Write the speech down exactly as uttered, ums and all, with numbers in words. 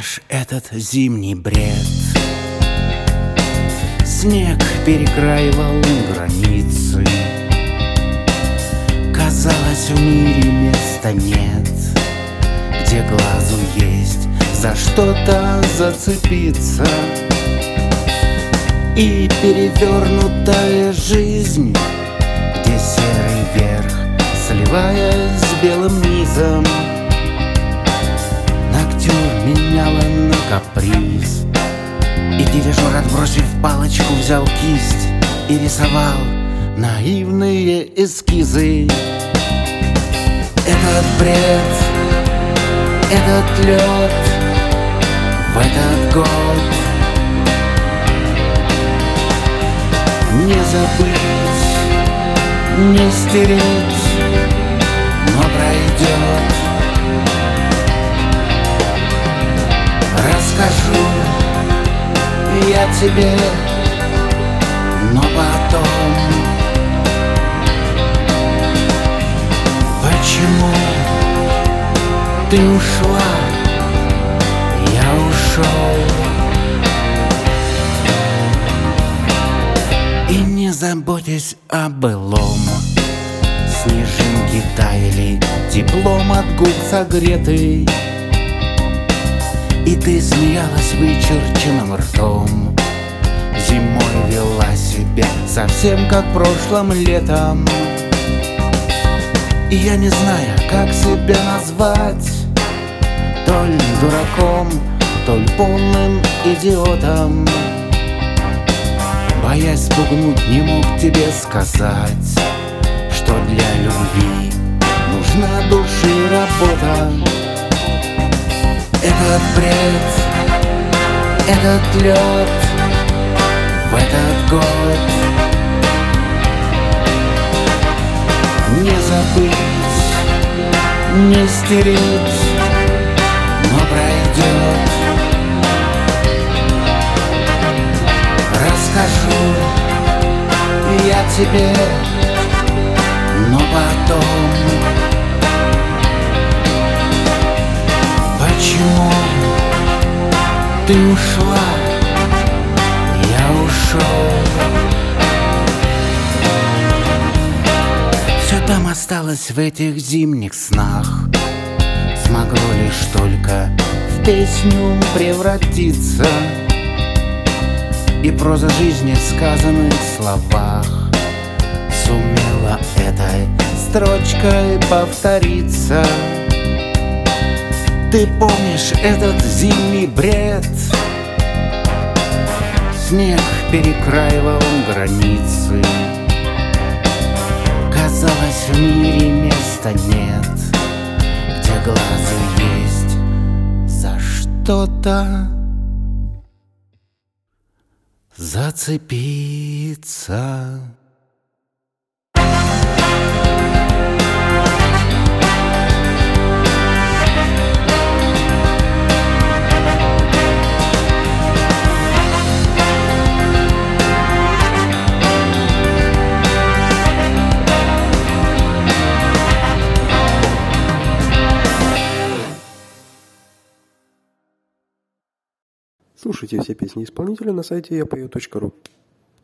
помнишь этот зимний бред? Снег перекраивал границы. Казалось, в мире места нет, где глазу есть за что-то зацепиться. И перевернутая жизнь, где серый верх, сливаясь с белым низом, ноктюр меняла на каприз. И дирижер, отбросив палочку, взял кисть и рисовал наивные эскизы. Этот бред, этот лед в этот год не забыть, не стереть, но пройдет. Расскажу я тебе, но потом. Почему ты ушла, я ушел. И не заботясь о былом, снежинки таяли, теплом от губ согретый. И ты смеялась вычерченным ртом, зимой вела себя совсем как прошлым летом. И я не знаю, как себя назвать, то ли дураком, то ли полным идиотом. Боясь спугнуть, не мог тебе сказать, что для любви нужна души работа. Этот бред, этот лед в этот год не забыть, не стереть, но пройдет. Расскажу я тебе, но потом. Почему ты ушла, я ушел. Все там осталось в этих зимних снах, смогло лишь только в песню превратиться. И проза жизни в сказанных словах сумела этой строчкой повториться. Ты помнишь этот зимний бред? Снег перекраивал границы. Казалось, в мире места нет, где глазу есть за что-то зацепиться. Слушайте все песни исполнителя на сайте я пою точка ру.